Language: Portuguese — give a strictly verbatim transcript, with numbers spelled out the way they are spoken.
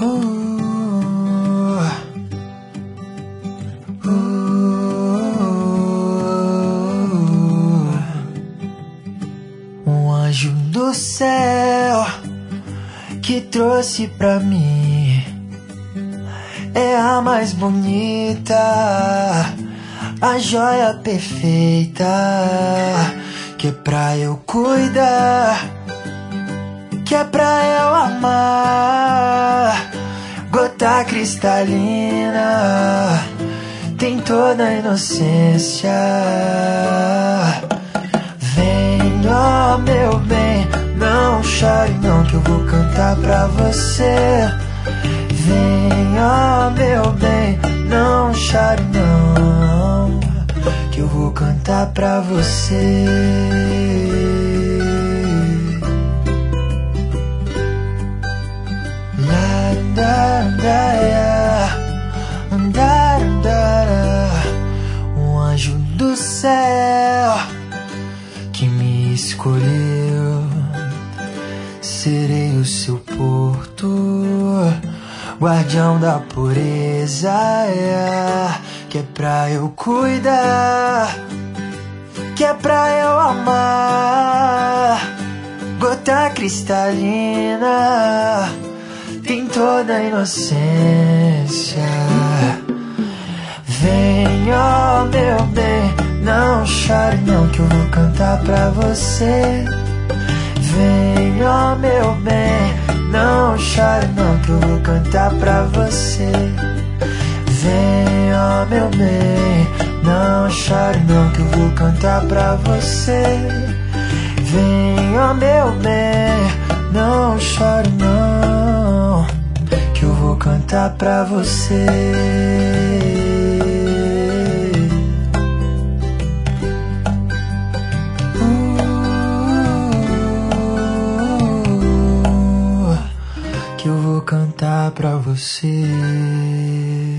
Uh, uh, um anjo do céu que trouxe pra mim é a mais bonita, a joia perfeita, que é pra eu cuidar, que é pra eu amar. Gota cristalina, tem toda a inocência. Vem, ó meu bem, não chore não, que eu vou cantar pra você. Vem, ó meu bem, não chore não, que eu vou cantar pra você. La da da da da da, um anjo do céu que me escolheu. Serei o seu porto, guardião da pureza, é, que é pra eu cuidar, que é pra eu amar. Gota cristalina, tem toda a inocência. Vem, ó meu bem, não chore não, que eu vou cantar pra você. Vem, ó meu bem, não chore não, que eu vou cantar pra você. Vem, ó meu bem, não chore não, que eu vou cantar pra você. Vem, ó meu bem, não chore não, que eu vou cantar pra você. Que eu vou cantar pra você.